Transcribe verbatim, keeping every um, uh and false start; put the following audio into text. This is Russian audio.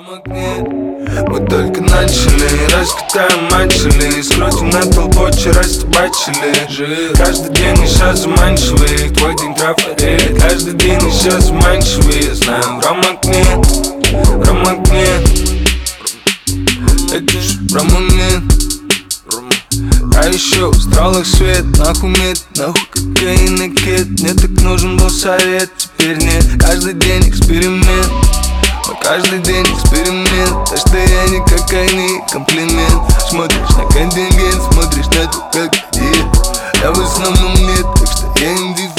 Мы только начали, раскатаем мачели, скрутим на толпу, вчера стебачили. Каждый день еще заманчивый, твой день трафарит. Каждый день еще заманчивый, я знаю, в ромакне, в ромакне. Это ж ромакне. А еще в стрелах свет, нахуй мед, нахуй кокаин и кет. Мне так нужен был совет, теперь нет. Каждый день эксперимент, но каждый день эксперимент. Так что я не кокаин, комплимент. Смотришь на контингент, смотришь на то, как я. Я в основном нет, так что я индифферент.